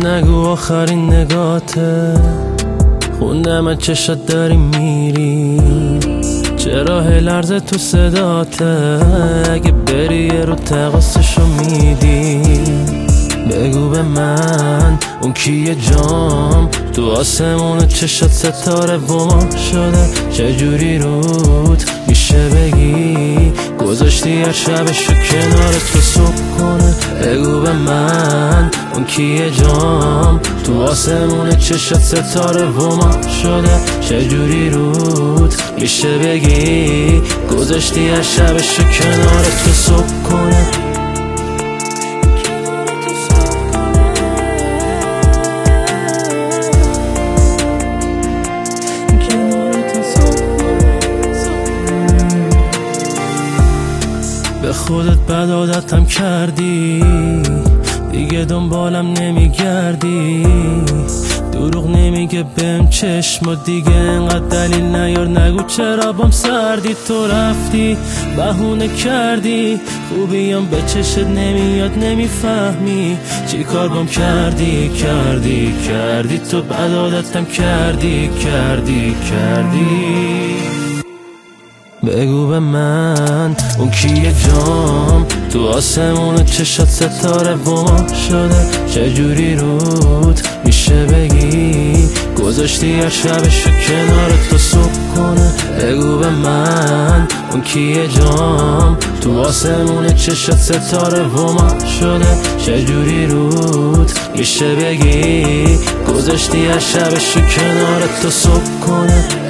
نگو آخرین نگاته، خوندم از چشات داری میری، چرا هی لرزه تو صداته، اگه بری یه رو تقاصشو میدی، بگو به من اون کیه جام، تو آسمون چشات ستاره و ما شده، چجوری روت میشه بگی گذاشتی هر شبشو کنار تو صبح کنه، بگو به من اون کیه جام، تو آسمون چشات ستاره و ما شده، چجوری روت میشه بگی گذاشتی هر شبشو کنار تو صبح کنه. به خودت بد عادتم کردی، دیگه دنبالم نمیگردی، دروغ نمیگه بهم چشم و دیگه انقدر دلیل نیار، نگو چرا بام سردی، تو رفتی بهونه کردی، خوبیام به چشت نمیاد نمیفهمی، چی کار بام کردی تو بد عادتم کردی. بگو به من اون کیه جام، تو آسمون چشات ستاره و ما شده، چجوری روت میشه بگی گذاشتی هر شبشو کنار تو صبح کنه، بگو به من اون کیه جام، تو آسمون چشات ستاره و ما شده، چجوری روت میشه بگی گذاشتی هر شبشو کنار تو صبح کنه.